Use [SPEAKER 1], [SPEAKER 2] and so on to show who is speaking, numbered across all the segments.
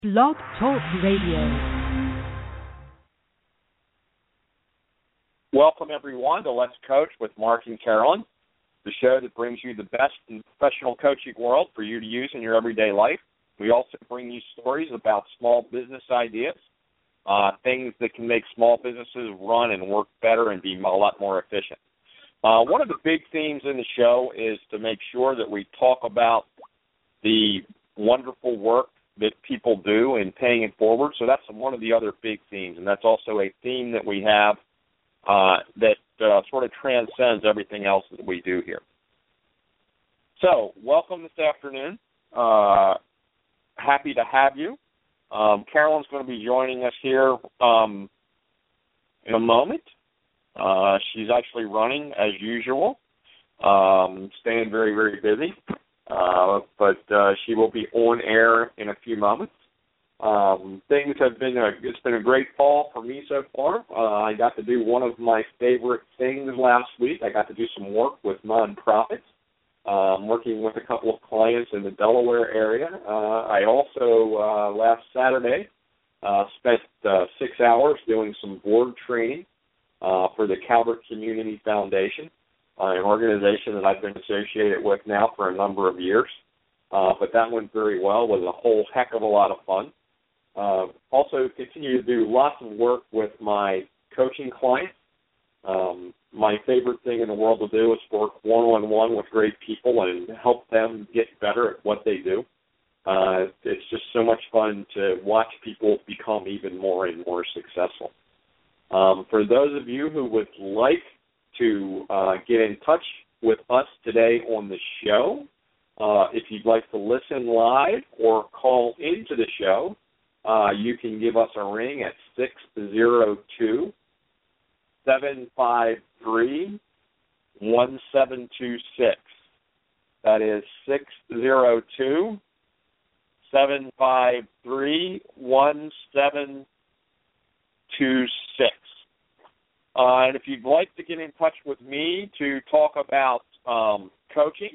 [SPEAKER 1] Blog Talk Radio.
[SPEAKER 2] Welcome, everyone, to Let's Coach with Mark and Carolyn, the show that brings you the best in the professional coaching world for you to use in your everyday life. We also bring you stories about small business ideas, things that can make small businesses run and work better and be a lot more efficient. One of the big themes in the show is to make sure that we talk about the wonderful work that people do in paying it forward. So that's one of the other big themes, and that's also a theme that we have that sort of transcends everything else that we do here. So welcome this afternoon. Happy to have you. Carolyn's going to be joining us here in a moment. She's actually running as usual, staying very, very busy. But she will be on air in a few moments. Things have been it's been a great fall for me so far. I got to do one of my favorite things last week. I got to do some work with nonprofits, working with a couple of clients in the Delaware area. I also, last Saturday, spent 6 hours doing some board training for the Calvert Community Foundation, an organization that I've been associated with now for a number of years. But that went very well. It was a whole heck of a lot of fun. Also continue to do lots of work with my coaching clients. My favorite thing in the world to do is work one-on-one with great people and help them get better at what they do. It's just so much fun to watch people become even more and more successful. For those of you who would like to get in touch with us today on the show, if you'd like to listen live or call into the show, you can give us a ring at 602-753-1726. That is 602-753-1726. And if you'd like to get in touch with me to talk about coaching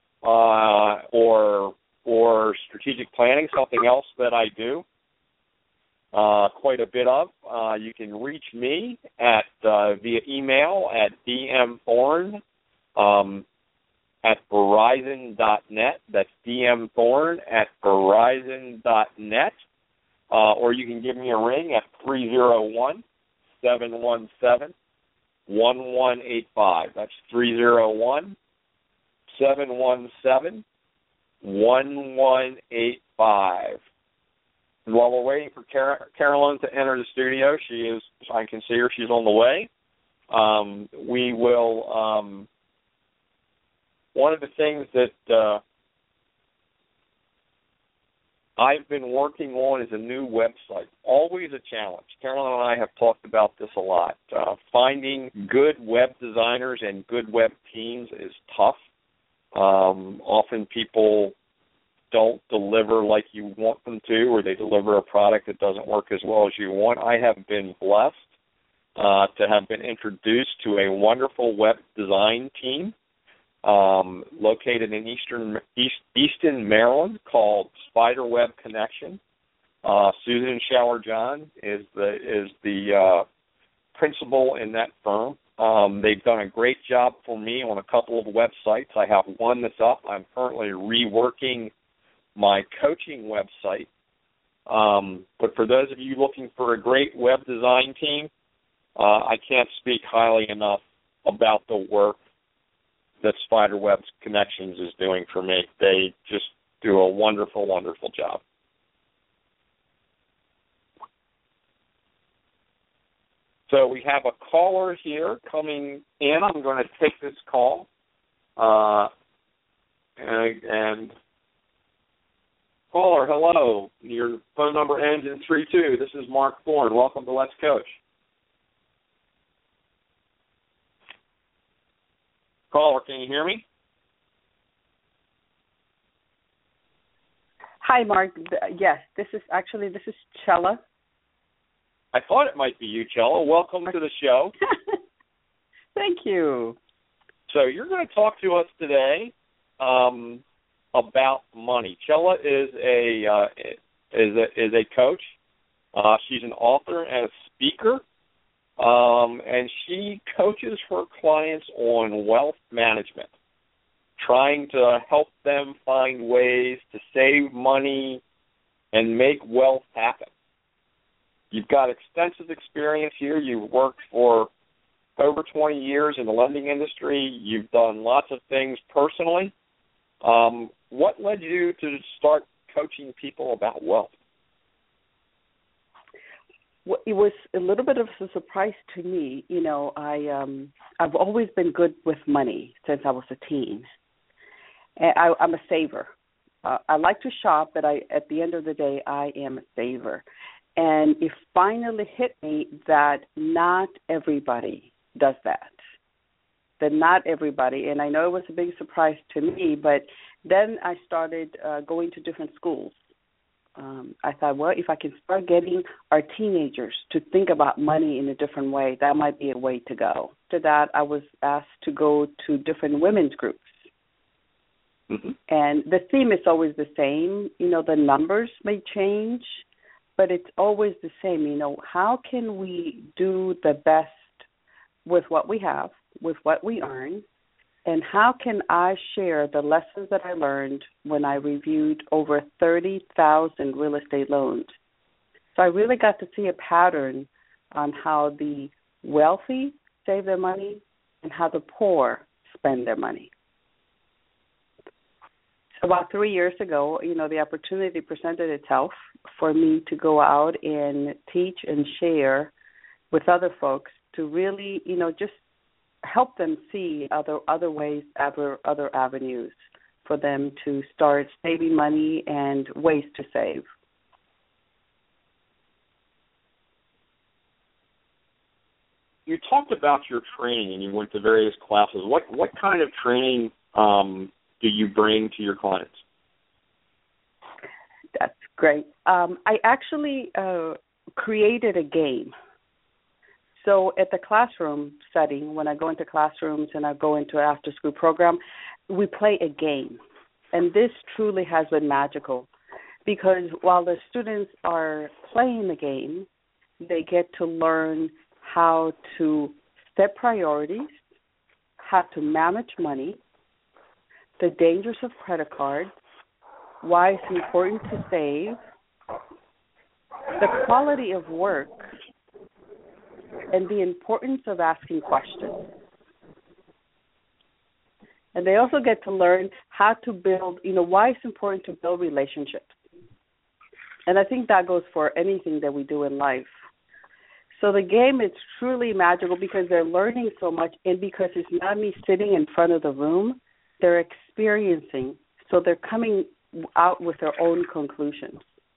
[SPEAKER 2] or strategic planning, something else that I do quite a bit of, you can reach me at via email at dmthorne at verizon.net. That's dmthorne@verizon.net. Or you can give me a ring at 301-717-1185. That's 301-717-1185. And while we're waiting for Carolyn to enter the studio, I can see her, she's on the way. We will, one of the things that I've been working on is a new website. Always a challenge. Carolyn and I have talked about this a lot. Finding good web designers and good web teams is tough. Often people don't deliver like you want them to, or they deliver a product that doesn't work as well as you want. I have been blessed to have been introduced to a wonderful web design team located in Easton, Maryland, called Spiderweb Connection. Susan Shower-John is the principal in that firm. They've done a great job for me on a couple of websites. I have one that's up. I'm currently reworking my coaching website. But for those of you looking for a great web design team, I can't speak highly enough about the work that Spiderweb Connections is doing for me. They just do a wonderful, wonderful job. So we have a caller here coming in. I'm going to take this call. And caller, hello. Your phone number ends in 32. This is Mark Thorne. Welcome to Let's Coach. Caller, can you hear me?
[SPEAKER 3] Hi, Mark. Yes, this is Chella.
[SPEAKER 2] I thought it might be you, Chella. Welcome to the show.
[SPEAKER 3] Thank you.
[SPEAKER 2] So you're going to talk to us today about money. Chella is is a coach. She's an author and a speaker, and she coaches her clients on wealth management, trying to help them find ways to save money and make wealth happen. You've got extensive experience here. You've worked for over 20 years in the lending industry. You've done lots of things personally. What led you to start coaching people about wealth?
[SPEAKER 3] Well, it was a little bit of a surprise to me. You know, I've always been good with money since I was a teen. And I'm a saver. I like to shop, but at the end of the day, I am a saver. And it finally hit me that not everybody does that. That not everybody, and I know it was a big surprise to me, but then I started going to different schools. I thought, well, if I can start getting our teenagers to think about money in a different way, that might be a way to go. After that, I was asked to go to different women's groups. Mm-hmm. And the theme is always the same. You know, the numbers may change, but it's always the same. You know, how can we do the best with what we have, with what we earn, and how can I share the lessons that I learned when I reviewed over 30,000 real estate loans? So I really got to see a pattern on how the wealthy save their money and how the poor spend their money. So about 3 years ago, you know, the opportunity presented itself for me to go out and teach and share with other folks to really, you know, just help them see other ways, other avenues for them to start saving money and ways to save.
[SPEAKER 2] You talked about your training and you went to various classes. What kind of training do you bring to your clients?
[SPEAKER 3] That's great. I actually created a game. So at the classroom setting, when I go into classrooms and I go into an after-school program, we play a game. And this truly has been magical because while the students are playing the game, they get to learn how to set priorities, how to manage money, the dangers of credit cards, why it's important to save, the quality of work, and the importance of asking questions. And they also get to learn how to build, you know, why it's important to build relationships. And I think that goes for anything that we do in life. So the game is truly magical because they're learning so much, and because it's not me sitting in front of the room, they're experiencing. So they're coming out with their own conclusions.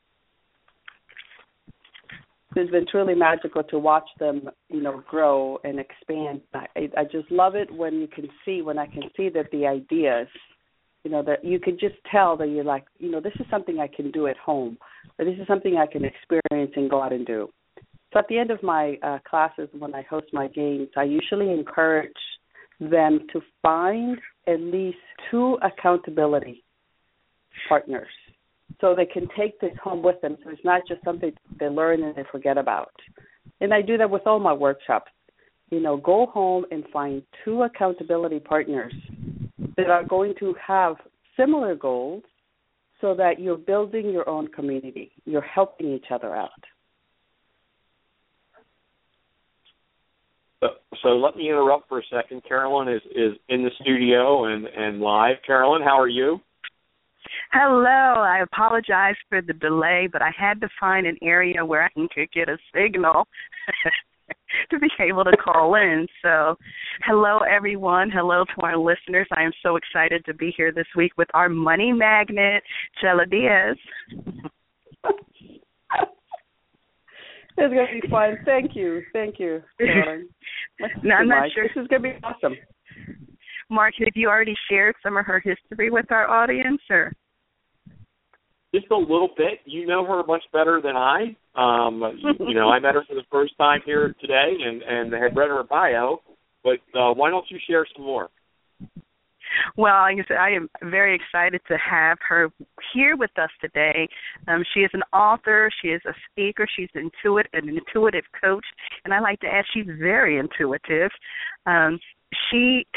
[SPEAKER 3] It's been truly magical to watch them, you know, grow and expand. I just love it when I can see that the ideas, you know, that you can just tell that you're like, you know, this is something I can do at home, or this is something I can experience and go out and do. So at the end of my classes, when I host my games, I usually encourage them to find at least 2 accountability partners, so they can take this home with them. So it's not just something they learn and they forget about. And I do that with all my workshops. You know, go home and find 2 accountability partners that are going to have similar goals so that you're building your own community. You're helping each other out.
[SPEAKER 2] So let me interrupt for a second. Carolyn is in the studio and live. Carolyn, how are you?
[SPEAKER 4] Hello. I apologize for the delay, but I had to find an area where I could get a signal to be able to call in. So hello, everyone. Hello to our listeners. I am so excited to be here this week with our money magnet, Chela Diaz.
[SPEAKER 3] It's going to be fun. Thank you. Carolyn.
[SPEAKER 4] No, I'm not sure.
[SPEAKER 3] This is going to be awesome.
[SPEAKER 4] Mark, have you already shared some of her history with our audience, or?
[SPEAKER 2] Just a little bit. You know her much better than I. You know, I met her for the first time here today and had read her bio. But why don't you share some more?
[SPEAKER 4] Well, like I said, I am very excited to have her here with us today. She is an author. She is a speaker. She's an intuitive coach, and I like to add she's very intuitive. She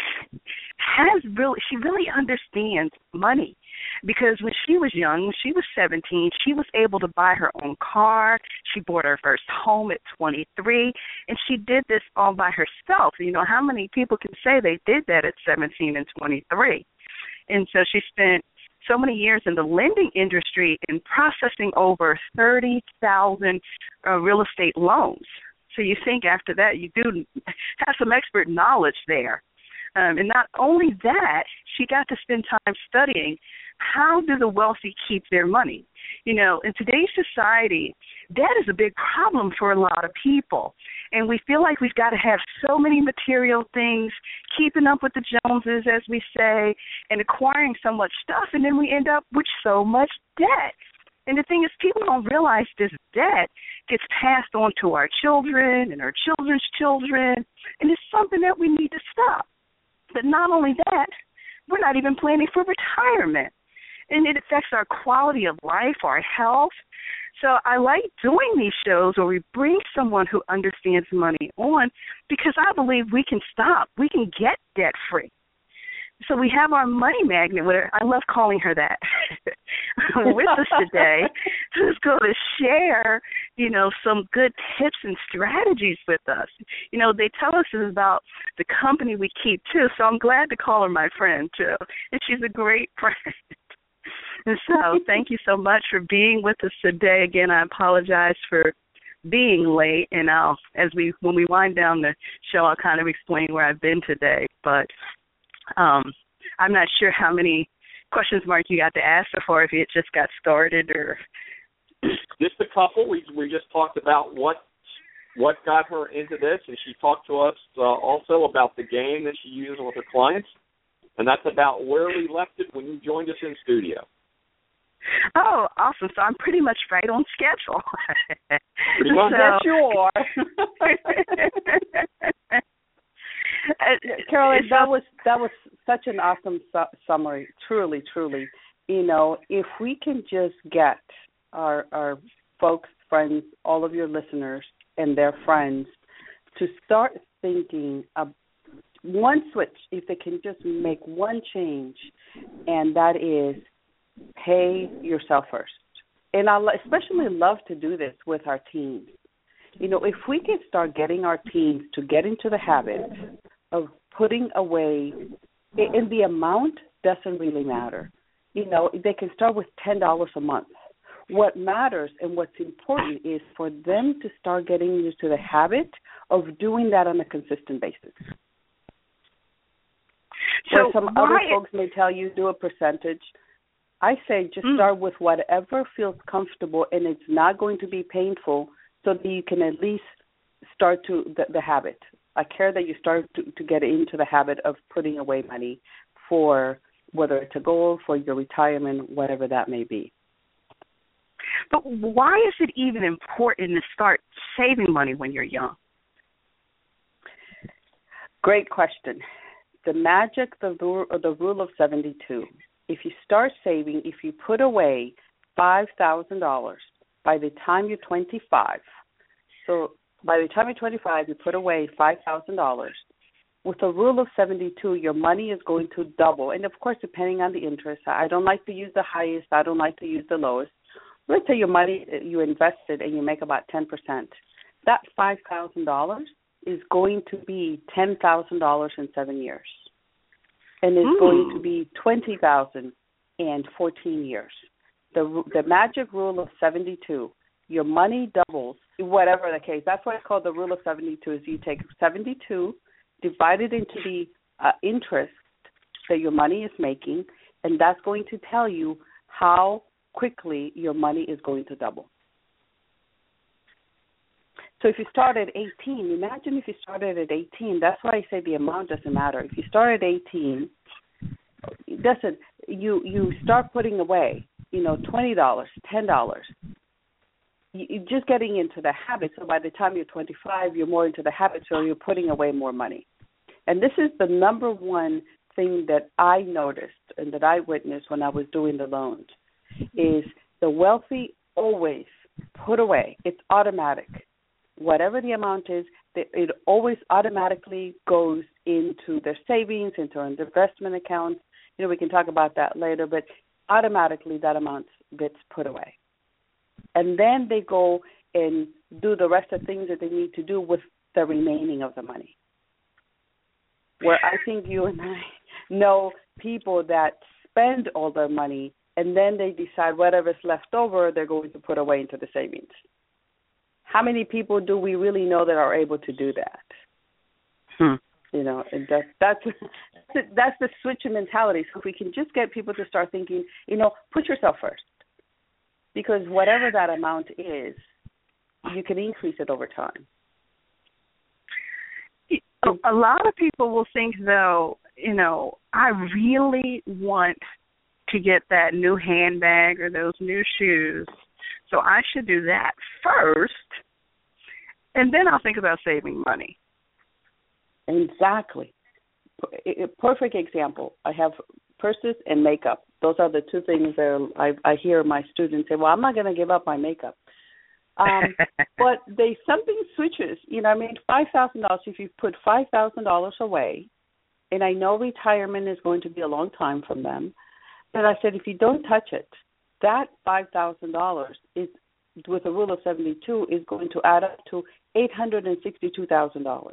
[SPEAKER 4] really understands money, because when she was young, when she was 17, she was able to buy her own car. She bought her first home at 23, and she did this all by herself. You know, how many people can say they did that at 17 and 23? And so she spent so many years in the lending industry in processing over 30,000 real estate loans. So you think after that you do have some expert knowledge there. And not only that, she got to spend time studying how do the wealthy keep their money. You know, in today's society, debt is a big problem for a lot of people. And we feel like we've got to have so many material things, keeping up with the Joneses, as we say, and acquiring so much stuff, and then we end up with so much debt. And the thing is, people don't realize this debt gets passed on to our children and our children's children, and it's something that we need to stop. But not only that, we're not even planning for retirement, and it affects our quality of life, our health. So I like doing these shows where we bring someone who understands money on, because I believe we can stop. We can get debt-free. So we have our money magnet, I love calling her that, with us today, who's going to share, you know, some good tips and strategies with us. You know, they tell us about the company we keep, too, so I'm glad to call her my friend, too. And she's a great friend. And so thank you so much for being with us today. Again, I apologize for being late, and when we wind down the show, I'll kind of explain where I've been today. But I'm not sure how many questions, Mark, you got to ask before, if it just got started or.
[SPEAKER 2] Just a couple. We just talked about what got her into this, and she talked to us also about the game that she uses with her clients, and that's about where we left it when you joined us in studio.
[SPEAKER 4] Oh, awesome. So I'm pretty much right on schedule.
[SPEAKER 2] Pretty much.
[SPEAKER 3] Yes, you are. Carolyn, that was such an awesome summary. Truly. You know, if we can just get our folks, friends, all of your listeners and their friends to start thinking of one switch, if they can just make one change, and that is pay yourself first. And I especially love to do this with our teens. You know, if we can start getting our teens to get into the habit of putting away, and the amount doesn't really matter. You know, they can start with $10 a month. What matters and what's important is for them to start getting into the habit of doing that on a consistent basis. So some other folks may tell you do a percentage. I say just start with whatever feels comfortable, and it's not going to be painful, so that you can at least start to the habit. I care that you start to get into the habit of putting away money for whether it's a goal, for your retirement, whatever that may be.
[SPEAKER 4] But why is it even important to start saving money when you're young?
[SPEAKER 3] Great question. The magic, the rule of 72. If you start saving, if you put away $5,000 by the time you're 25, so by the time you're 25, you put away $5,000. With a rule of 72, your money is going to double. And, of course, depending on the interest, I don't like to use the highest. I don't like to use the lowest. Let's say your money, you invested and you make about 10%. That $5,000 is going to be $10,000 in 7 years. And it's going to be $20,000 in 14 years. The magic rule of 72, your money doubles, whatever the case. That's why it's called the rule of 72, is you take 72, divide it into the interest that your money is making, and that's going to tell you how quickly your money is going to double. So if you start at 18, imagine if you started at 18. That's why I say the amount doesn't matter. If you start at 18, it doesn't. You start putting away, $20, $10. You're just getting into the habit. So by the time you're 25, you're more into the habit, so you're putting away more money. And this is the number one thing that I noticed and that I witnessed when I was doing the loans is the wealthy always put away. It's automatic. Whatever the amount is, it always automatically goes into their savings, into their investment accounts. We can talk about that later, but automatically that amount gets put away. And then they go and do the rest of the things that they need to do with the remaining of the money. Where I think you and I know people that spend all their money and then they decide whatever's left over they're going to put away into the savings. How many people do we really know that are able to do that? And that's the switch in mentality. So if we can just get people to start thinking, put yourself first. Because whatever that amount is, you can increase it over time.
[SPEAKER 4] A lot of people will think, though, I really want to get that new handbag or those new shoes, so I should do that first, and then I'll think about saving money.
[SPEAKER 3] Exactly. A perfect example. I have purses and makeup. Those are the two things that I hear my students say, well, I'm not going to give up my makeup. But something switches. I made $5,000. If you put $5,000 away, and I know retirement is going to be a long time from them, but I said if you don't touch it, that $5,000 is, with a rule of 72, is going to add up to $862,000.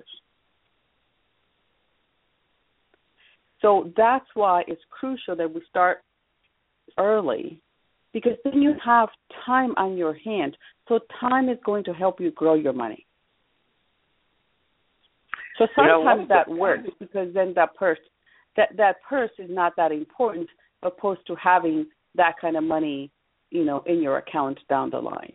[SPEAKER 3] So that's why it's crucial that we start early, because then you have time on your hand. So time is going to help you grow your money. So sometimes that works, because then that purse is not that important, opposed to having that kind of money, in your account down the line.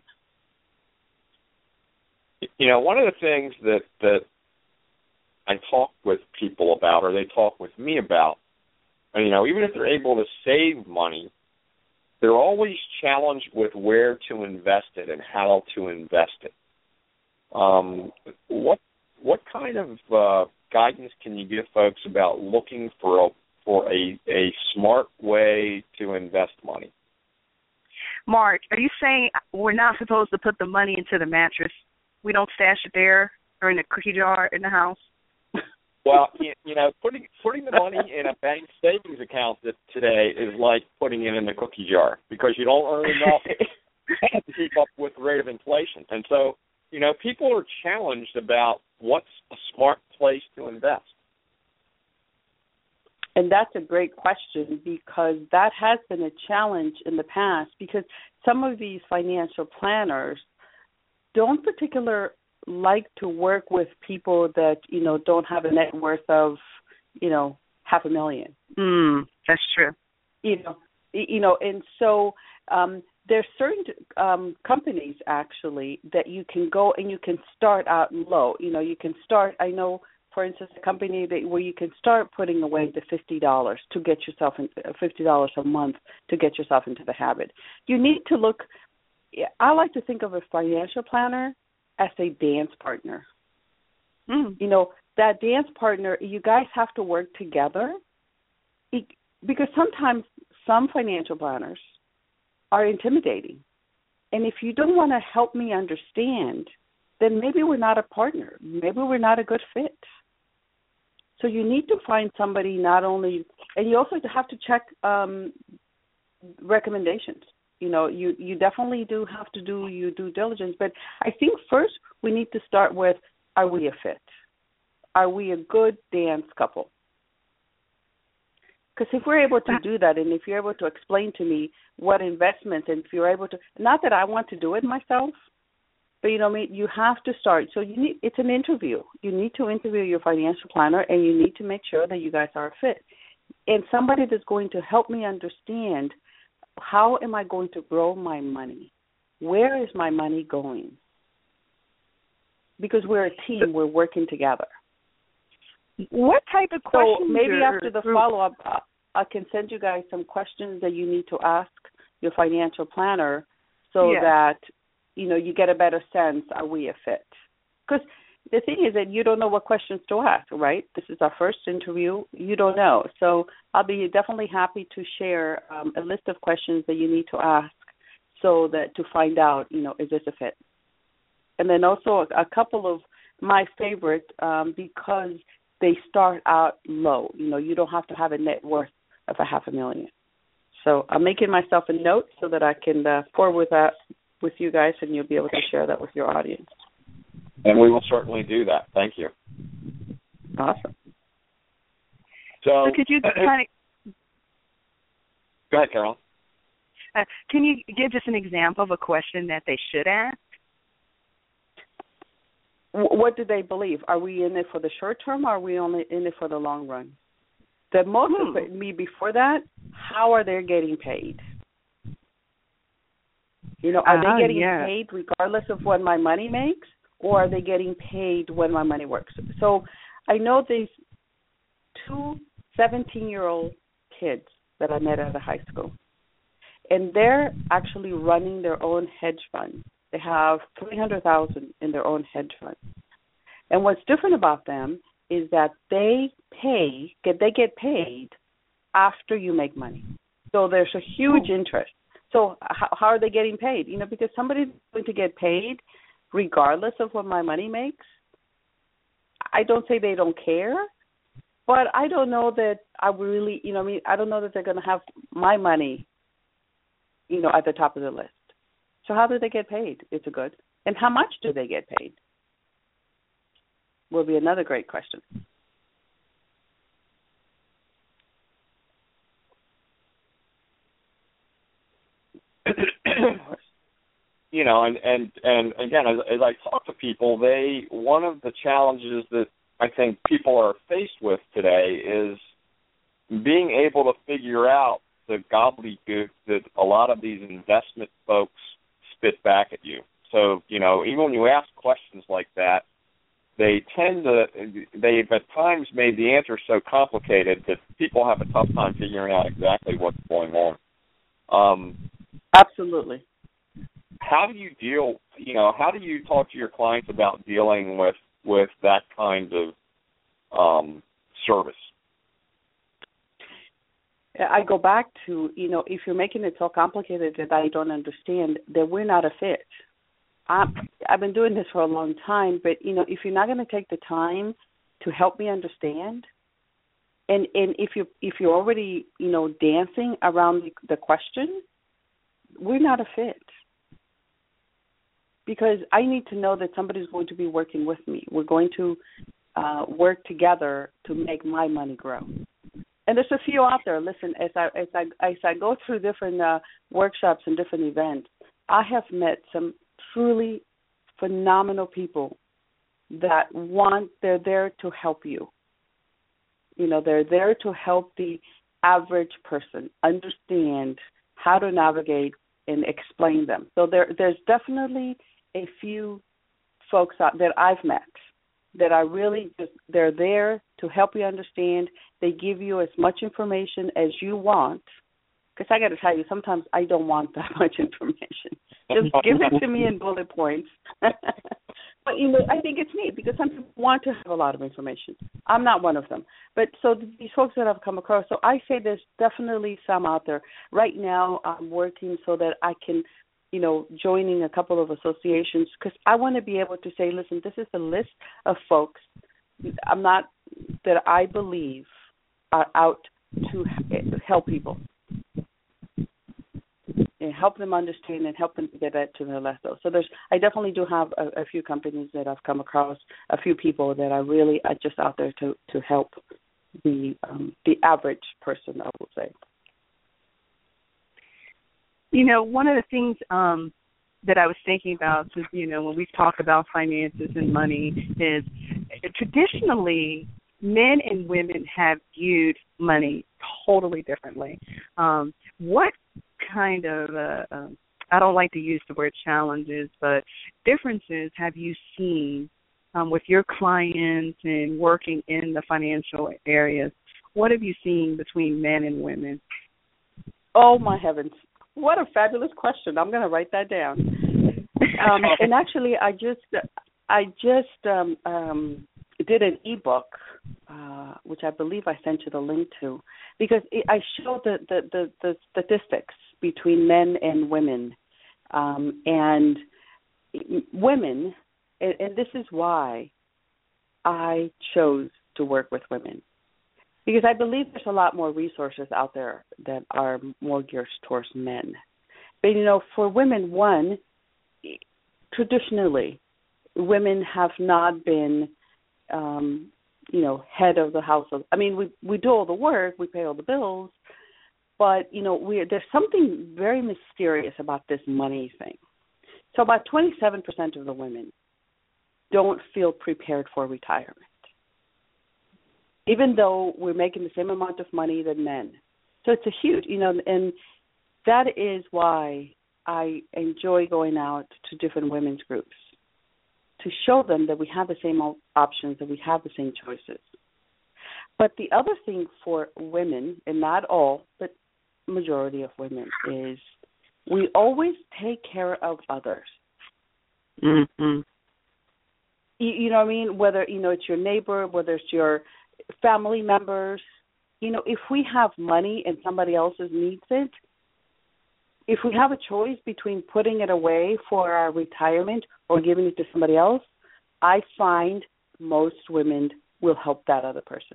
[SPEAKER 2] One of the things that I talk with people about, or they talk with me about, even if they're able to save money, they're always challenged with where to invest it and how to invest it. What kind of guidance can you give folks about looking for a smart way to invest money?
[SPEAKER 4] Mark, are you saying we're not supposed to put the money into the mattress? We don't stash it there or in a cookie jar in the house?
[SPEAKER 2] Well, putting the money in a bank savings account today is like putting it in the cookie jar, because you don't earn enough to keep up with the rate of inflation. And so, people are challenged about what's a smart place to invest.
[SPEAKER 3] And that's a great question, because that has been a challenge in the past, because some of these financial planners don't particularly like to work with people that, don't have a net worth of, $500,000.
[SPEAKER 4] That's true.
[SPEAKER 3] And so there's certain companies actually that you can go and you can start out low. You can start, I know, for instance, a company where you can start putting away the $50 to get yourself $50 a month to get yourself into the habit. You need to look. I like to think of a financial planner as a dance partner. That dance partner, you guys have to work together, because sometimes some financial planners are intimidating. And if you don't want to help me understand, then maybe we're not a partner. Maybe we're not a good fit. So you need to find somebody not only, and you also have to check recommendations. You definitely do have to do your due diligence. But I think first we need to start with, are we a fit? Are we a good dance couple? Because if we're able to do that, and if you're able to explain to me what investments, and if you're able to, not that I want to do it myself, but you have to start. So it's an interview. You need to interview your financial planner, and you need to make sure that you guys are a fit. And somebody that's going to help me understand, how am I going to grow my money? Where is my money going? Because we're a team, we're working together.
[SPEAKER 4] What type of questions?
[SPEAKER 3] So maybe after the follow-up, I can send you guys some questions that you need to ask your financial planner, so that you get a better sense, are we a fit? Because the thing is that you don't know what questions to ask, right? This is our first interview. You don't know. So I'll be definitely happy to share a list of questions that you need to ask so that to find out, is this a fit? And then also a couple of my favorite because they start out low. You don't have to have a net worth of $500,000. So I'm making myself a note so that I can forward that with you guys, and you'll be able to share that with your audience.
[SPEAKER 2] And we will certainly do that. Thank you.
[SPEAKER 3] Awesome.
[SPEAKER 4] So could you kind of...
[SPEAKER 2] Go ahead, Carolyn.
[SPEAKER 4] Can you give just an example of a question that they should ask?
[SPEAKER 3] What do they believe? Are we in it for the short term, or are we only in it for the long run? The most of me before that, how are they getting paid? Are they getting paid regardless of what my money makes, or are they getting paid when my money works? So I know these two 17-year-old kids that I met at a high school, and they're actually running their own hedge fund. They have $300,000 in their own hedge fund. And what's different about them is that they get paid after you make money. So there's a huge interest. So how are they getting paid? Because somebody's going to get paid regardless of what my money makes. I don't say they don't care, but I don't know that I really, I don't know that they're going to have my money, at the top of the list. So how do they get paid? It's a good. And how much do they get paid? Will be another great question.
[SPEAKER 2] And again, as I talk to people, one of the challenges that I think people are faced with today is being able to figure out the gobbledygook that a lot of these investment folks spit back at you. So, even when you ask questions like that, they've at times made the answer so complicated that people have a tough time figuring out exactly what's going on.
[SPEAKER 3] Absolutely.
[SPEAKER 2] How do you how do you talk to your clients about dealing with that kind of service?
[SPEAKER 3] I go back to, if you're making it so complicated that I don't understand, then we're not a fit. I've been doing this for a long time, but, if you're not going to take the time to help me understand, and if you're already, dancing around the question, we're not a fit. Because I need to know that somebody's going to be working with me. We're going to work together to make my money grow. And there's a few out there. Listen, as I go through different workshops and different events, I have met some truly phenomenal people that they're there to help you. They're there to help the average person understand how to navigate and explain them. So there's definitely a few folks out that I've met that are really they're there to help you understand. They give you as much information as you want. Because I got to tell you, sometimes I don't want that much information. Just give it to me in bullet points. But, I think it's neat because some people want to have a lot of information. I'm not one of them. But so these folks that I've come across, so I say there's definitely some out there. Right now I'm working so that I can, joining a couple of associations because I want to be able to say, listen, this is a list of folks that I believe are out to help people. And help them understand and help them get that to their level. So I definitely do have a few companies that I've come across, a few people that are really just out there to help the average person, I would say.
[SPEAKER 4] One of the things that I was thinking about is, when we talk about finances and money is traditionally men and women have viewed money totally differently. What kind of, I don't like to use the word challenges, but differences have you seen with your clients and working in the financial areas? What have you seen between men and women?
[SPEAKER 3] Oh, my heavens. What a fabulous question. I'm going to write that down. And actually, I just did an ebook, which I believe I sent you the link to, because I showed the statistics between men and women, and women, and this is why I chose to work with women, because I believe there's a lot more resources out there that are more geared towards men. But, for women, one, traditionally, women have not been, head of the household. I mean, we do all the work, we pay all the bills, but, there's something very mysterious about this money thing. So about 27% of the women don't feel prepared for retirement, even though we're making the same amount of money than men. So it's a huge, and that is why I enjoy going out to different women's groups, to show them that we have the same options, that we have the same choices. But the other thing for women, and not all, but majority of women, is we always take care of others.
[SPEAKER 4] Mm-hmm.
[SPEAKER 3] You know what I mean? Whether, it's your neighbor, whether it's your family members. If we have money and somebody else needs it, if we have a choice between putting it away for our retirement or giving it to somebody else, I find most women will help that other person.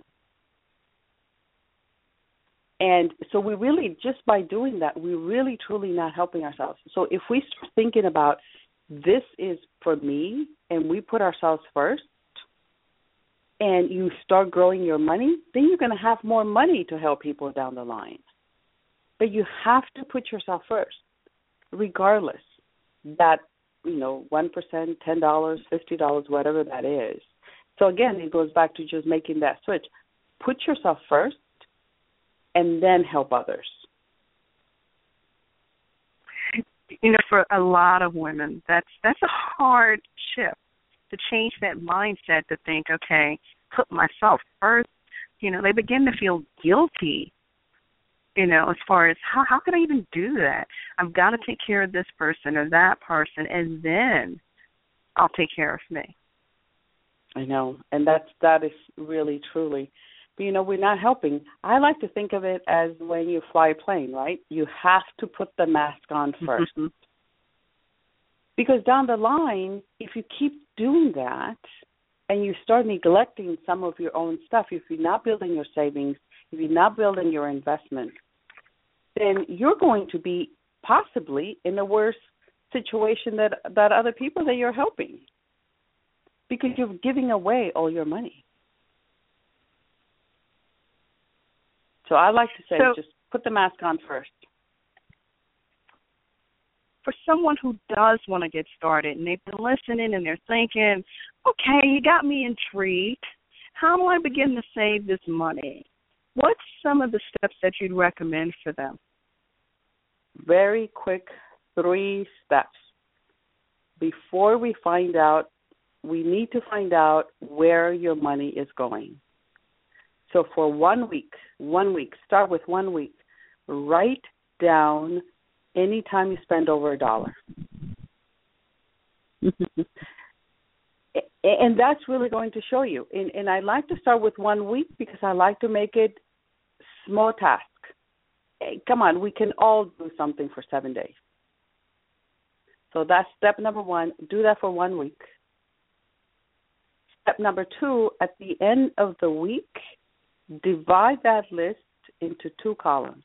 [SPEAKER 3] And so we really, just by doing that, we're really, truly not helping ourselves. So if we start thinking about this is for me, and we put ourselves first, and you start growing your money, then you're going to have more money to help people down the line. But you have to put yourself first, regardless that, 1%, $10, $50, whatever that is. So again, it goes back to just making that switch. Put yourself first and then help others.
[SPEAKER 4] For a lot of women, that's a hard shift to change that mindset to think, okay, put myself first. They begin to feel guilty, as far as how could I even do that? I've got to take care of this person or that person, and then I'll take care of me.
[SPEAKER 3] I know, and that is really, truly. But, we're not helping. I like to think of it as when you fly a plane, right? You have to put the mask on first. Mm-hmm. Because down the line, if you keep doing that and you start neglecting some of your own stuff, if you're not building your savings, if you're not building your investment, then you're going to be possibly in a worse situation that other people that you're helping, because you're giving away all your money. So I like to say, just put the mask on first.
[SPEAKER 4] For someone who does want to get started and they've been listening and they're thinking, okay, you got me intrigued. How do I begin to save this money? What's some of the steps that you'd recommend for them?
[SPEAKER 3] Very quick 3 steps. Before we find out, we need to find out where your money is going. So for 1 week, start with 1 week, write down any time you spend over $1. And that's really going to show you. And I like to start with 1 week because I like to make it small task. Hey, come on, we can all do something for 7 days. So that's step number 1. Do that for 1 week. Step number 2, at the end of the week, divide that list into 2 columns.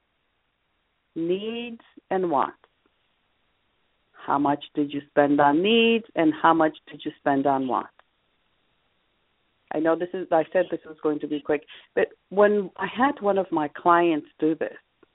[SPEAKER 3] Needs and wants. How much did you spend on needs and how much did you spend on wants? I know I said this was going to be quick, but when I had one of my clients do this,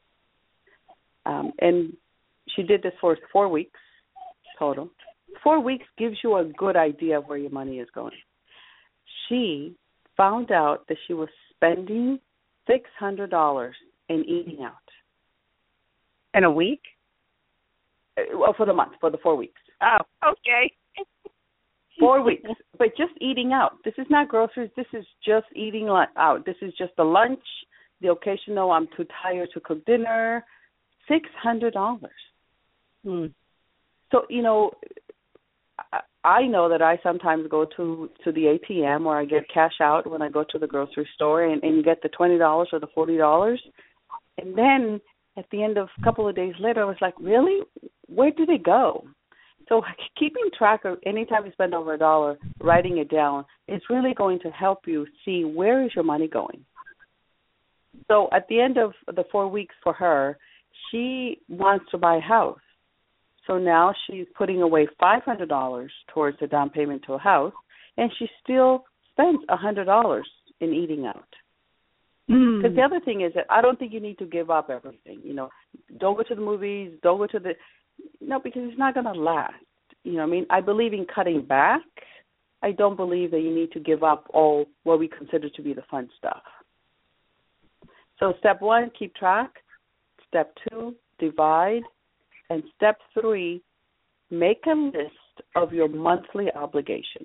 [SPEAKER 3] and she did this for 4 weeks total. 4 weeks gives you a good idea of where your money is going. She found out that she was spending $600 in eating out.
[SPEAKER 4] In a week?
[SPEAKER 3] Well, for the month, for the 4 weeks.
[SPEAKER 4] Oh, okay.
[SPEAKER 3] 4 weeks, but just eating out. This is not groceries. This is just eating out. This is just the lunch, the occasional I'm too tired to cook dinner. $600. So, I know that I sometimes go to the ATM or I get cash out when I go to the grocery store and get the $20 or the $40. And then at the end of a couple of days later, I was like, really? Where did it go? So keeping track of any time you spend over $1, writing it down, is really going to help you see where is your money going. So at the end of the 4 weeks for her, she wants to buy a house. So now she's putting away $500 towards the down payment to a house, and she still spends $100 in eating out. Because the other thing is that I don't think you need to give up everything. Don't go to the movies, don't go to the – no, because it's not going to last. You know what I mean? I believe in cutting back. I don't believe that you need to give up all what we consider to be the fun stuff. So step 1, keep track. Step 2, divide. And step 3, make a list of your monthly obligations.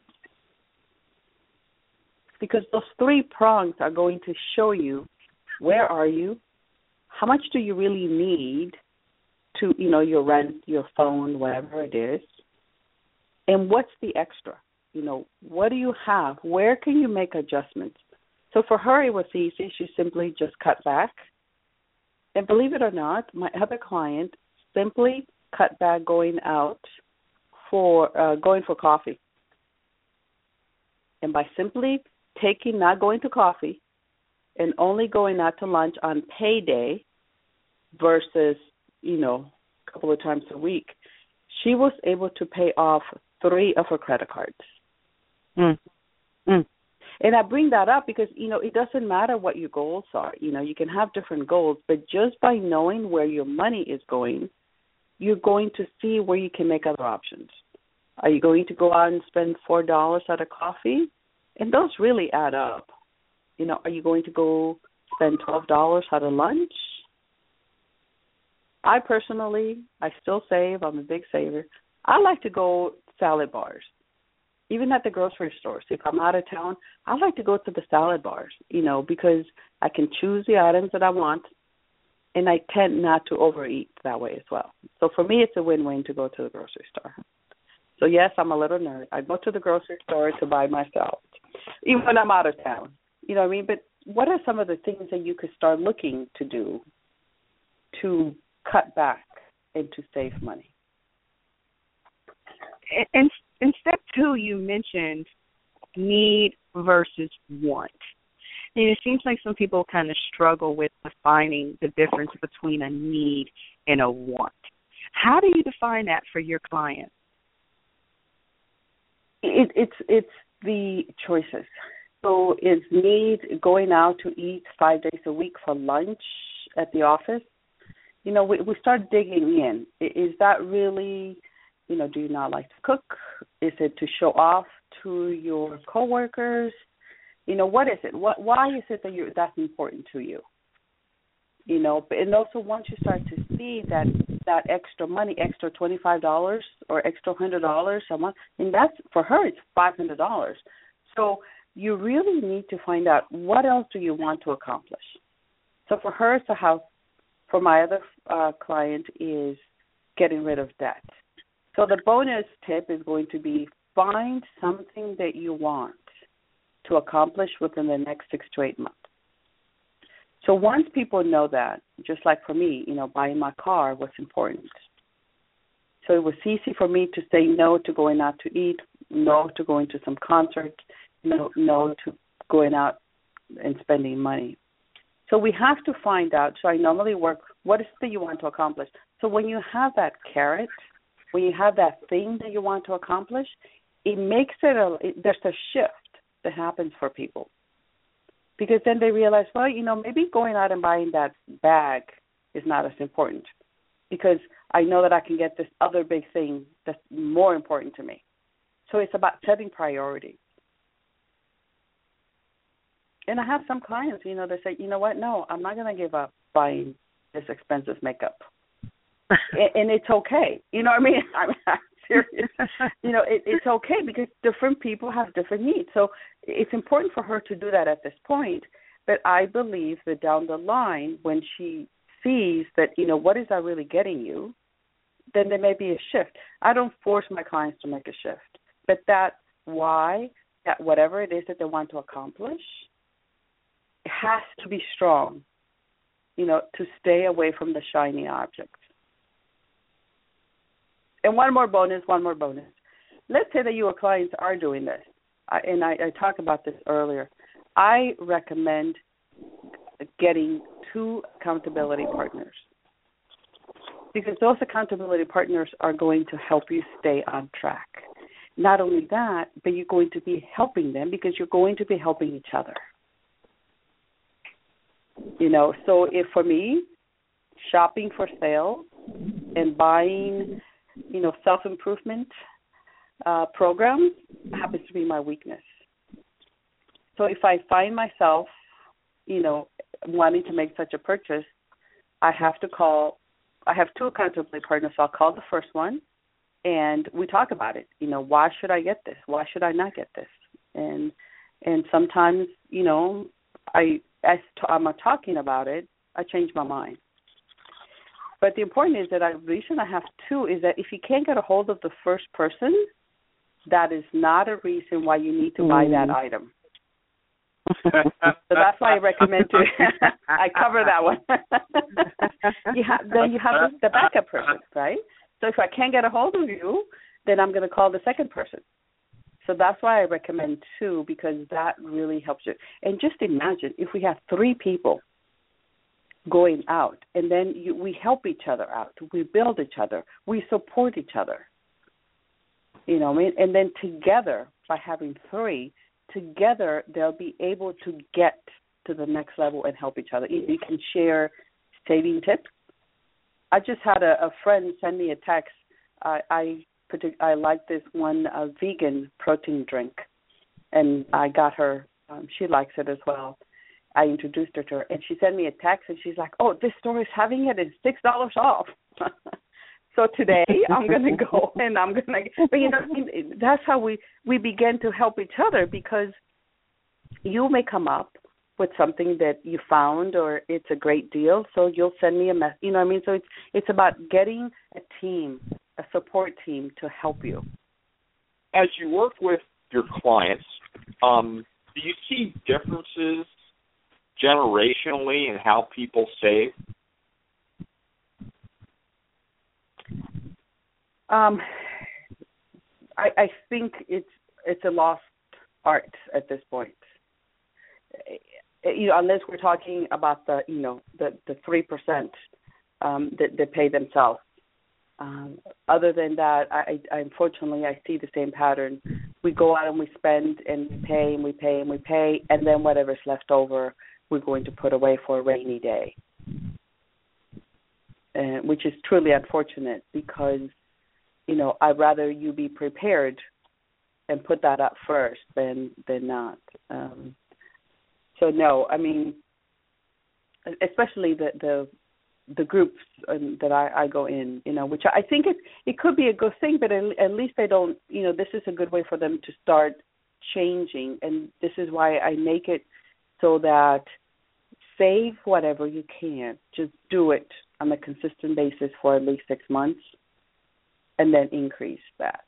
[SPEAKER 3] Because those 3 prongs are going to show you where are you, how much do you really need to, your rent, your phone, whatever it is, and what's the extra? What do you have? Where can you make adjustments? So for her, it was easy. She simply just cut back. And believe it or not, my other client simply cut back going out for coffee. And by simply not going to coffee and only going out to lunch on payday versus, a couple of times a week, she was able to pay off 3 of her credit cards. And I bring that up because, it doesn't matter what your goals are. You can have different goals, but just by knowing where your money is going, you're going to see where you can make other options. Are you going to go out and spend $4 at a coffee? And those really add up. Are you going to go spend $12 at a lunch? I personally, I still save. I'm a big saver. I like to go salad bars. Even at the grocery stores, if I'm out of town, I like to go to the salad bars, because I can choose the items that I want, and I tend not to overeat that way as well. So for me, it's a win-win to go to the grocery store. So, yes, I'm a little nerd. I go to the grocery store to buy myself, even when I'm out of town. You know what I mean? But what are some of the things that you could start looking to do to cut back and to save money?
[SPEAKER 4] And in step 2, you mentioned need versus want. And it seems like some people kind of struggle with defining the difference between a need and a want. How do you define that for your client?
[SPEAKER 3] It's the choices. So is need going out to eat 5 days a week for lunch at the office? We start digging in. Is that really... do you not like to cook? Is it to show off to your coworkers? What is it? Why is it that that's important to you? And also once you start to see that extra money, extra $25 or extra $100 a month, and that's for her, it's $500. So you really need to find out what else do you want to accomplish. So for her, it's a house. For my other client, is getting rid of debt. So the bonus tip is going to be find something that you want to accomplish within the next 6 to 8 months. So once people know that, just like for me, buying my car was important. So it was easy for me to say no to going out to eat, no to going to some concert, no to going out and spending money. So we have to find out. So I normally work, what is it that you want to accomplish? So when you have that carrot, when you have that thing that you want to accomplish, it makes there's a shift that happens for people. Because then they realize, well, maybe going out and buying that bag is not as important because I know that I can get this other big thing that's more important to me. So it's about setting priorities. And I have some clients, they say, you know what, no, I'm not going to give up buying this expensive makeup. And it's okay. You know what I mean? I'm serious. It's okay because different people have different needs. So it's important for her to do that at this point. But I believe that down the line, when she sees that, what is that really getting you, then there may be a shift. I don't force my clients to make a shift. But that why, that whatever it is that they want to accomplish, it has to be strong, to stay away from the shiny objects. And one more bonus. Let's say that your clients are doing this, and I talked about this earlier. I recommend getting 2 accountability partners, because those accountability partners are going to help you stay on track. Not only that, but you're going to be helping them because you're going to be helping each other. So if for me, shopping for sale and buying, self-improvement programs happens to be my weakness. So if I find myself, wanting to make such a purchase, I have 2 accountability partners. So I'll call the first one, and we talk about it. Why should I get this? Why should I not get this? And sometimes, as I'm talking about it, I change my mind. But the important is that the reason I have 2 is that if you can't get a hold of the first person, that is not a reason why you need to buy that item. So that's why I recommend to. I cover that one. Then you have the backup person, right? So if I can't get a hold of you, then I'm going to call the second person. So that's why I recommend 2, because that really helps you. And just imagine if we have 3 people going out, and then we help each other out, we build each other, we support each other. And then together, by having 3, together they'll be able to get to the next level and help each other. You can share saving tips. I just had a friend send me a text. I like this one vegan protein drink, and I got her. She likes it as well. I introduced her to her, and she sent me a text, and she's like, "Oh, this store is having it. It's $6 off." So today I'm going to go, and I'm going to. But that's how we begin to help each other, because you may come up with something that you found, or it's a great deal, so you'll send me a message. So it's about getting a team, a support team to help you.
[SPEAKER 2] As you work with your clients, do you see differences generationally in how people save?
[SPEAKER 3] I think it's a lost art at this point. Unless we're talking about the 3% that pay themselves. Other than that, I unfortunately I see the same pattern. We go out and we spend and we pay and we pay and we pay, and then whatever's left over, we're going to put away for a rainy day, which is truly unfortunate, because I'd rather you be prepared and put that up first than not. So no, especially the groups that I go in, which I think it could be a good thing, but at least they don't, this is a good way for them to start changing. And this is why I make it so that save whatever you can. Just do it on a consistent basis for at least 6 months, and then increase that.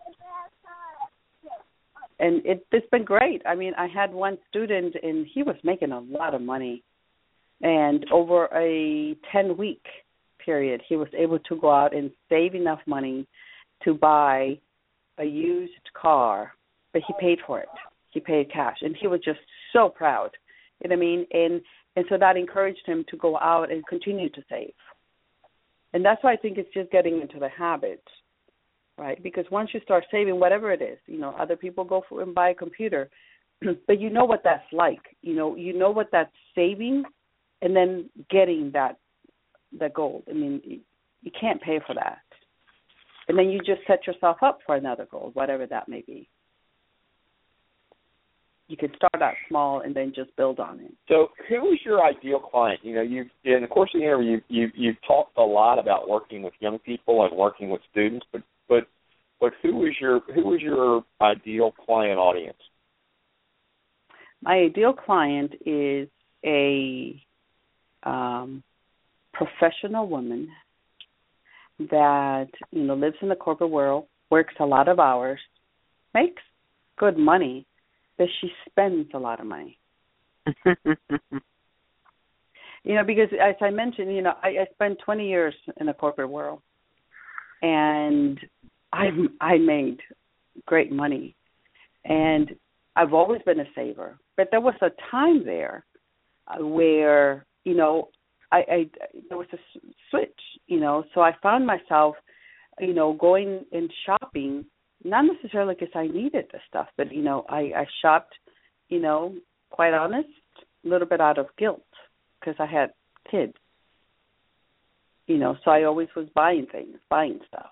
[SPEAKER 3] And it's been great. I had one student, and he was making a lot of money. And over a 10-week period, he was able to go out and save enough money to buy a used car, but he paid for it. He paid cash, and he was just so proud. And so that encouraged him to go out and continue to save. And that's why I think it's just getting into the habit, right? Because once you start saving, whatever it is, other people go and buy a computer, but you know what that's like. You know what that's saving, and then getting that goal. You can't pay for that. And then you just set yourself up for another goal, whatever that may be. You can start out small and then just build on it.
[SPEAKER 2] So who is your ideal client? You've in the course of the interview, you've talked a lot about working with young people and working with students, but who is your ideal client audience?
[SPEAKER 3] My ideal client is a professional woman that lives in the corporate world, works a lot of hours, makes good money, but she spends a lot of money. Because as I mentioned, I spent 20 years in the corporate world, and I made great money, and I've always been a saver. But there was a time there where, there was a switch, so I found myself, going and shopping, not necessarily because I needed the stuff, but, I shopped, quite honest, a little bit out of guilt because I had kids, so I always was buying stuff.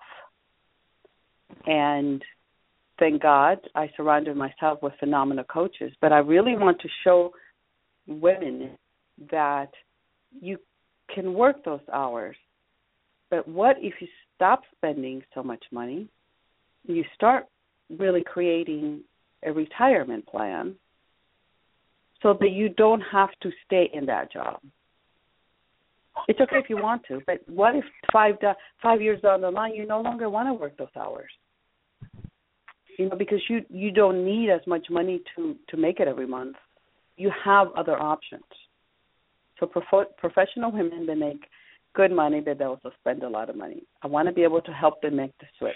[SPEAKER 3] And thank God I surrounded myself with phenomenal coaches. But I really want to show women that you can work those hours. But what if you stop spending so much money, you start really creating a retirement plan so that you don't have to stay in that job? It's okay if you want to, but what if 5 years down the line you no longer want to work those hours? Because you don't need as much money to make it every month. You have other options. So professional women, they make good money, but they also spend a lot of money. I want to be able to help them make the switch.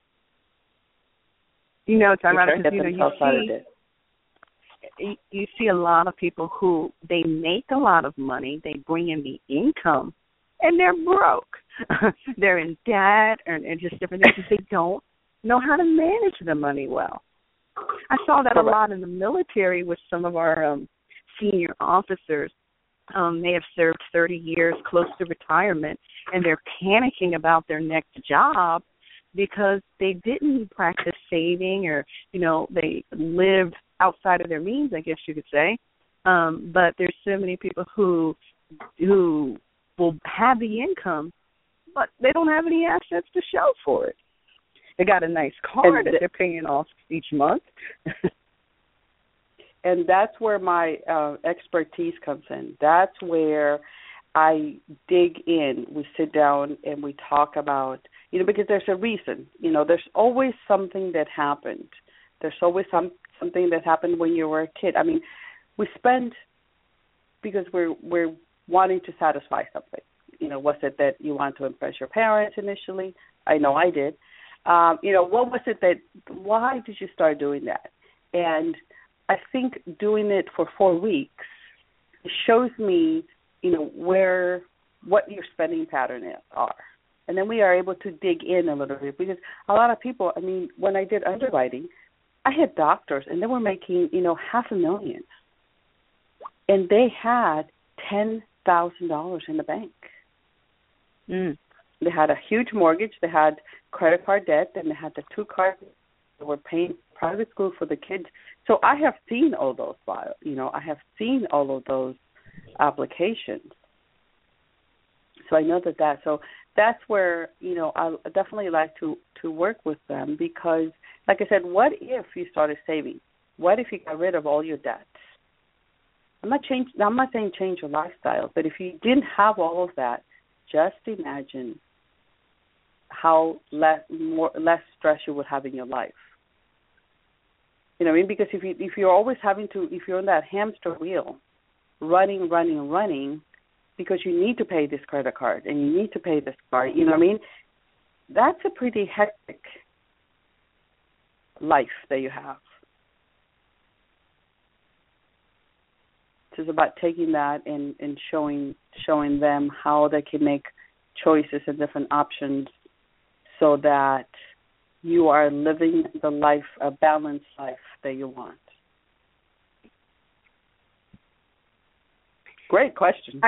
[SPEAKER 4] It's ironic because, you see a lot of people who they make a lot of money, they bring in the income, and they're broke. They're in debt and just different things. They don't know how to manage the money well. I saw that a lot in the military with some of our senior officers. They have served 30 years close to retirement, and they're panicking about their next job because they didn't practice saving or, they lived outside of their means, I guess you could say. But there's so many people who will have the income, but they don't have any assets to show for it. They got a nice car that they're paying off each month.
[SPEAKER 3] And that's where my expertise comes in. That's where I dig in. We sit down and we talk about, because there's a reason. There's always something that happened. There's always something that happened when you were a kid. I mean, we spend because we're wanting to satisfy something. Was it that you wanted to impress your parents initially? I know I did. What was it why did you start doing that? And I think doing it for 4 weeks shows me, what your spending patterns are. And then we are able to dig in a little bit because a lot of people, when I did underwriting, I had doctors and they were making, $500,000. And they had $10,000 in the bank.
[SPEAKER 4] Mm.
[SPEAKER 3] They had a huge mortgage, they had credit card debt, and they had the 2 cars that were paying private school for the kids. So I have seen all those files. I have seen all of those applications. So I know that. So that's where, I definitely like to work with them because, like I said, what if you started saving? What if you got rid of all your debts? I'm not saying change your lifestyle, but if you didn't have all of that, just imagine how less stress you would have in your life. Because if you're always if you're on that hamster wheel, running, because you need to pay this credit card and you need to pay this card, that's a pretty hectic life that you have. It's about taking that and showing them how they can make choices and different options so that you are living the life, a balanced life that you want. Great question.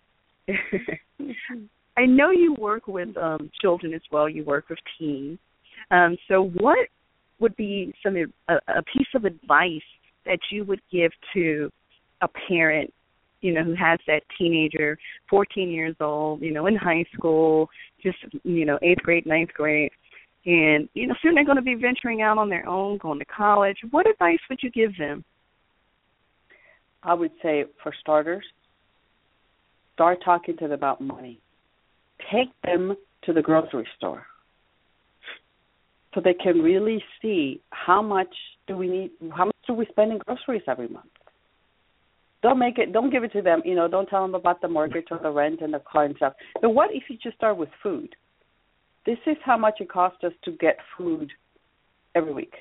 [SPEAKER 4] I know you work with children as well. You work with teens. So what would be a piece of advice that you would give to a parent, who has that teenager, 14 years old, in high school, just, 8th grade, 9th grade, and, soon they're going to be venturing out on their own, going to college. What advice would you give them?
[SPEAKER 3] I would say, for starters, start talking to them about money. Take them to the grocery store. so they can really see how much do we spend in groceries every month. Don't give it to them, don't tell them about the mortgage or the rent and the car and stuff. But what if you just start with food? This is how much it costs us to get food every week.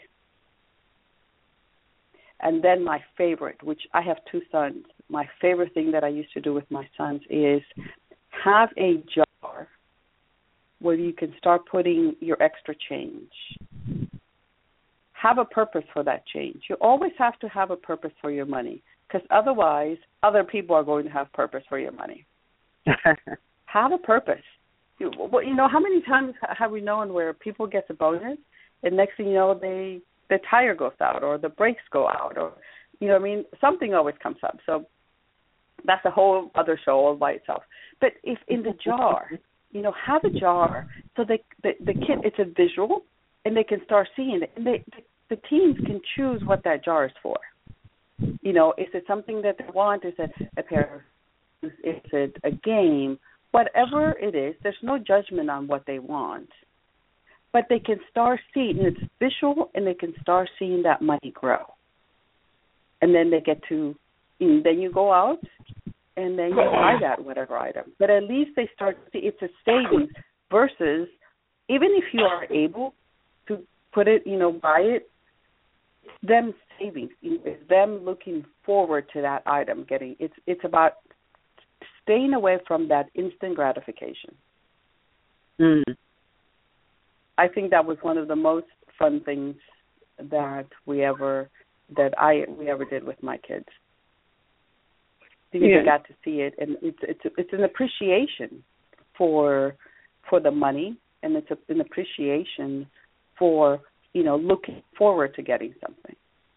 [SPEAKER 3] And then my favorite, which I have 2 sons, my favorite thing that I used to do with my sons is have a jar where you can start putting your extra change. Have a purpose for that change. You always have to have a purpose for your money, because otherwise other people are going to have purpose for your money. Have a purpose. How many times have we known where people get a bonus and next thing you know the tire goes out or the brakes go out or, something always comes up. So that's a whole other show all by itself. But if in the jar, have a jar so the kid, it's a visual and they can start seeing it. And the teens can choose what that jar is for. Is it something that they want? Is it a pair of, is it a game? Whatever it is, there's no judgment on what they want. But they can start seeing, it's visual, and they can start seeing that money grow. And then they get to, then you go out, and then you buy that whatever item. But at least they start to see it's a savings versus, even if you are able to put it, buy it, it's them savings. It's them looking forward to that item getting, it's about staying away from that instant gratification.
[SPEAKER 4] Mm.
[SPEAKER 3] I think that was one of the most fun things that we ever did with my kids. Because they got to see it, and it's an appreciation for the money, and it's an appreciation for looking forward to getting something.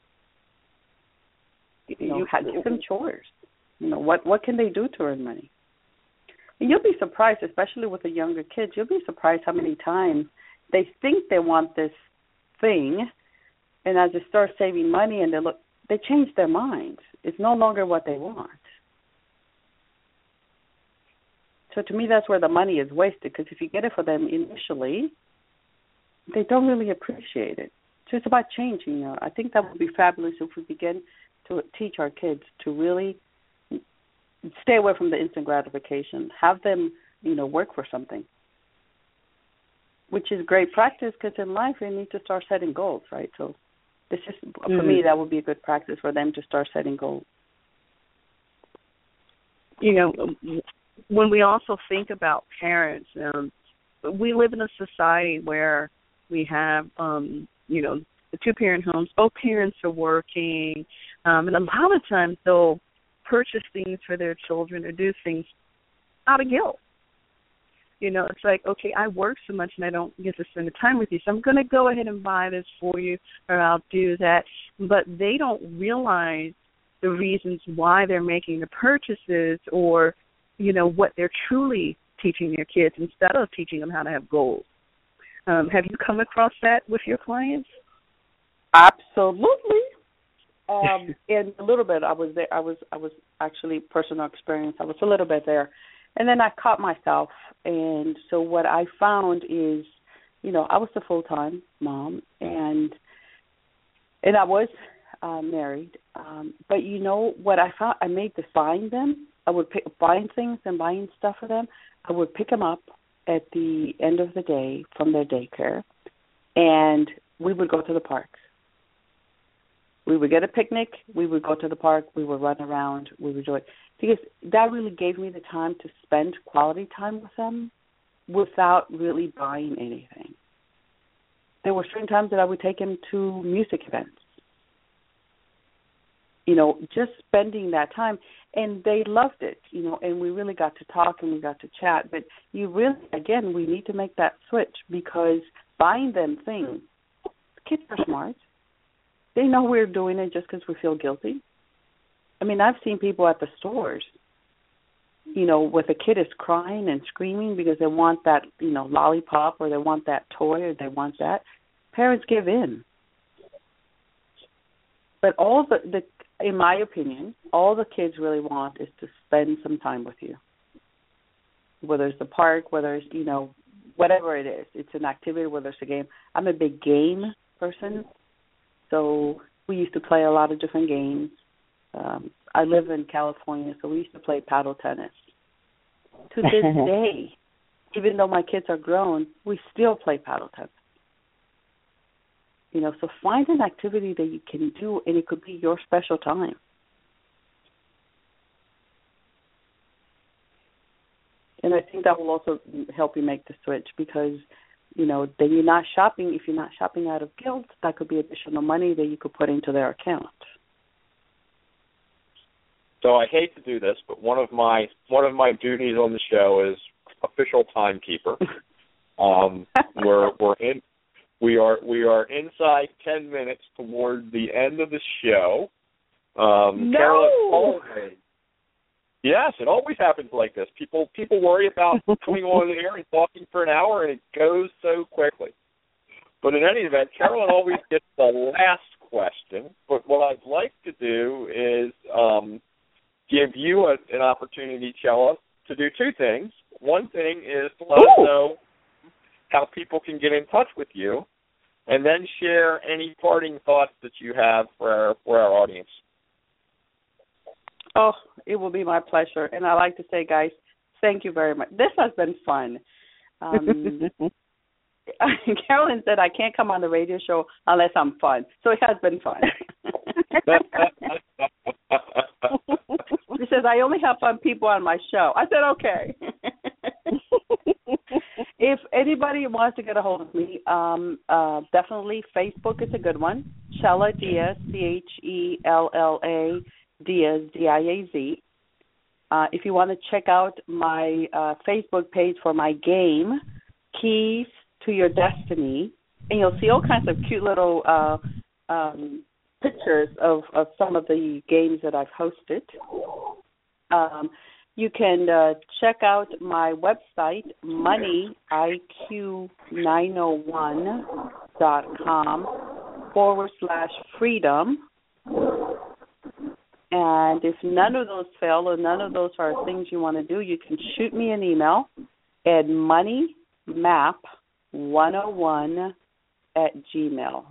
[SPEAKER 3] Give them chores. What can they do to earn money? And you'll be surprised, especially with the younger kids. You'll be surprised how many times they think they want this thing, and as they start saving money and they change their minds. It's no longer what they want. So to me, that's where the money is wasted, because if you get it for them initially, they don't really appreciate it. So it's about changing. I think that would be fabulous if we begin to teach our kids to really stay away from the instant gratification. Have them, work for something, which is great practice, because in life you need to start setting goals, right? So this is, for me, that would be a good practice for them to start setting goals.
[SPEAKER 4] When we also think about parents, we live in a society where we have, the 2-parent homes. Both parents are working, and a lot of times they'll purchase things for their children or do things out of guilt. It's like, okay, I work so much and I don't get to spend the time with you, so I'm going to go ahead and buy this for you, or I'll do that. But they don't realize the reasons why they're making the purchases, or, what they're truly teaching their kids instead of teaching them how to have goals. Have you come across that with your clients?
[SPEAKER 3] Absolutely. And a little bit, I was there. I was actually personal experience. I was a little bit there, and then I caught myself. And so what I found is, I was a full-time mom, and I was married. But what I found, I made this buying them. I would buying things and buying stuff for them. I would pick them up at the end of the day from their daycare, and we would go to the park. We would get a picnic. We would go to the park. We would run around. We would enjoy it. Because that really gave me the time to spend quality time with them without really buying anything. There were certain times that I would take them to music events. Just spending that time. And they loved it, and we really got to talk and we got to chat. But we need to make that switch, because buying them things, kids are smart. They know we're doing it just because we feel guilty. I mean, I've seen people at the stores, with a kid is crying and screaming because they want that, lollipop, or they want that toy, or they want that. Parents give in. But all in my opinion, all the kids really want is to spend some time with you. Whether it's the park, whether it's, whatever it is. It's an activity, whether it's a game. I'm a big game person, so we used to play a lot of different games. I live in California, so we used to play paddle tennis. To this day, even though my kids are grown, we still play paddle tennis. You know, so find an activity that you can do, and it could be your special time. And I think that will also help you make the switch because, you know, then you're not shopping. If you're not shopping out of guilt, that could be additional money that you could put into their account.
[SPEAKER 2] So I hate to do this, but one of my duties on the show is official timekeeper. We are inside 10 minutes toward the end of the show.
[SPEAKER 3] No.
[SPEAKER 2] Carolyn, yes, it always happens like this. People worry about coming on the air and talking for an hour, and it goes so quickly. But in any event, Carolyn always gets the last question. But what I'd like to do is give you an opportunity, Chella, to do two things. One thing is to let us know how people can get in touch with you, and then share any parting thoughts that you have for our audience.
[SPEAKER 3] Oh, it will be my pleasure. And I like to say, guys, thank you very much. This has been fun. Carolyn said I can't come on the radio show unless I'm fun. So it has been fun. She says, I only have fun people on my show. I said, okay. If anybody wants to get a hold of me, definitely Facebook is a good one. Chella Diaz, Chella Diaz, Diaz. If you want to check out my Facebook page for my game, Keys to Your Destiny, and you'll see all kinds of cute little pictures of some of the games that I've hosted. You can check out my website, moneyiq901.com/freedom. And if none of those fail or none of those are things you want to do, you can shoot me an email at moneymap101@gmail.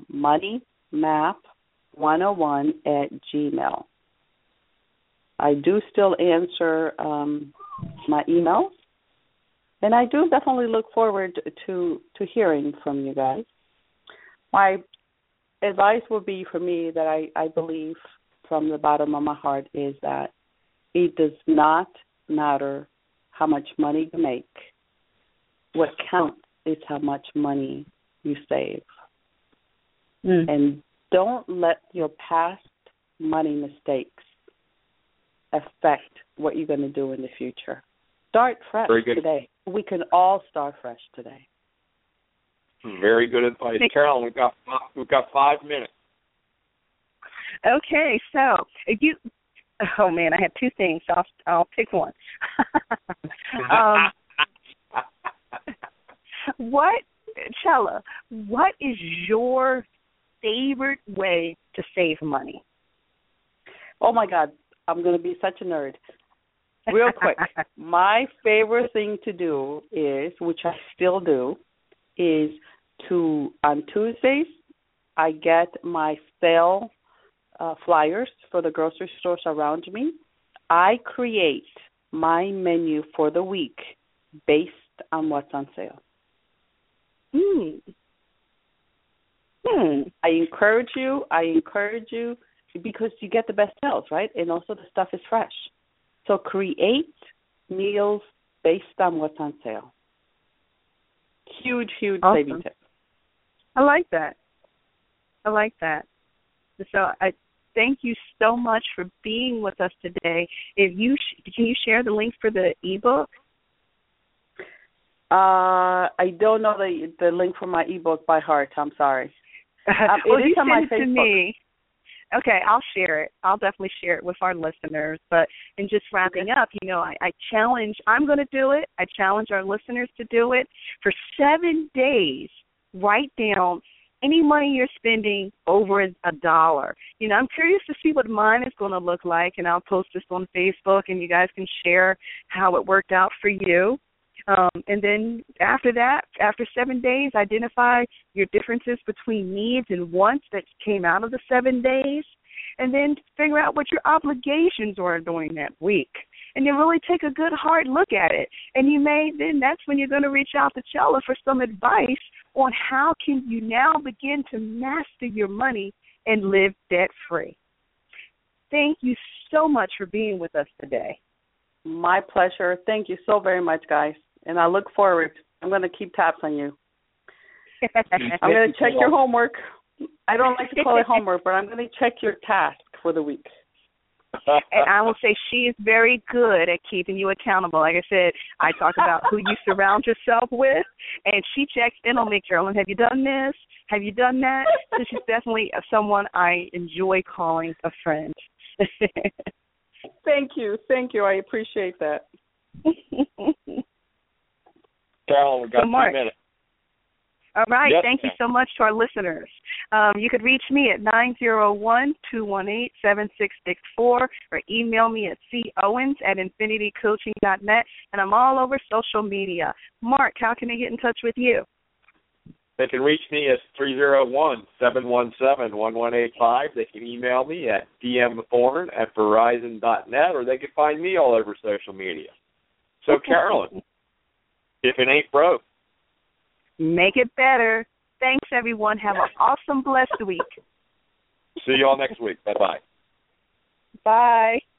[SPEAKER 3] moneymap101@gmail. I do still answer my emails, and I do definitely look forward to hearing from you guys. My advice would be for me that I believe from the bottom of my heart is that it does not matter how much money you make. What counts is how much money you save. And don't let your past money mistakes affect what you're going to do in the future. Start fresh today. We can all start fresh today.
[SPEAKER 2] Very good advice. Carolyn, we've got 5 minutes.
[SPEAKER 4] Okay, so if you, oh man, I have two things, so I'll pick one. Chella, what is your favorite way to save money?
[SPEAKER 3] Oh my God, I'm going to be such a nerd. Real quick, my favorite thing to do is, which I still do, is on Tuesdays, I get my sale flyers for the grocery stores around me. I create my menu for the week based on what's on sale. I encourage you because you get the best sales, right? And also the stuff is fresh. So create meals based on what's on sale. Huge
[SPEAKER 4] awesome.
[SPEAKER 3] Saving tip.
[SPEAKER 4] I like that. So I thank you so much for being with us today. If you can you share the link for the ebook?
[SPEAKER 3] I don't know the link for my ebook by heart. I'm sorry.
[SPEAKER 4] Well,
[SPEAKER 3] it is on my Facebook.
[SPEAKER 4] To me. Okay, I'll share it. I'll definitely share it with our listeners. But in just wrapping up, I challenge, I'm going to do it. I challenge our listeners to do it. For 7 days, write down any money you're spending over $1. I'm curious to see what mine is going to look like, and I'll post this on Facebook, and you guys can share how it worked out for you. And then after that, after 7 days, identify your differences between needs and wants that came out of the 7 days, and then figure out what your obligations are during that week. And then really take a good hard look at it. And that's when you're going to reach out to Chella for some advice on how can you now begin to master your money and live debt-free. Thank you so much for being with us today.
[SPEAKER 3] My pleasure. Thank you so very much, guys. And I look forward. I'm going to keep tabs on you. I'm going to check your homework. I don't like to call it homework, but I'm going to check your task for the week.
[SPEAKER 4] And I will say she is very good at keeping you accountable. Like I said, I talk about who you surround yourself with, and she checks in on me. Carolyn, have you done this? Have you done that? So she's definitely someone I enjoy calling a friend.
[SPEAKER 3] Thank you. I appreciate that.
[SPEAKER 2] Carolyn, we've got 3 minutes.
[SPEAKER 4] All right.
[SPEAKER 2] Yes,
[SPEAKER 4] Thank you so much to our listeners. You could reach me at 901-218-7664 or email me at cowens@infinitycoaching.net, and I'm all over social media. Mark, how can they get in touch with you?
[SPEAKER 2] They can reach me at 301-717-1185. They can email me at dmthorn@verizon.net, or they can find me all over social media. So, Carolyn, if it ain't broke,
[SPEAKER 4] make it better. Thanks, everyone. Have an awesome, blessed week.
[SPEAKER 2] See you all next week. Bye-bye.
[SPEAKER 4] Bye.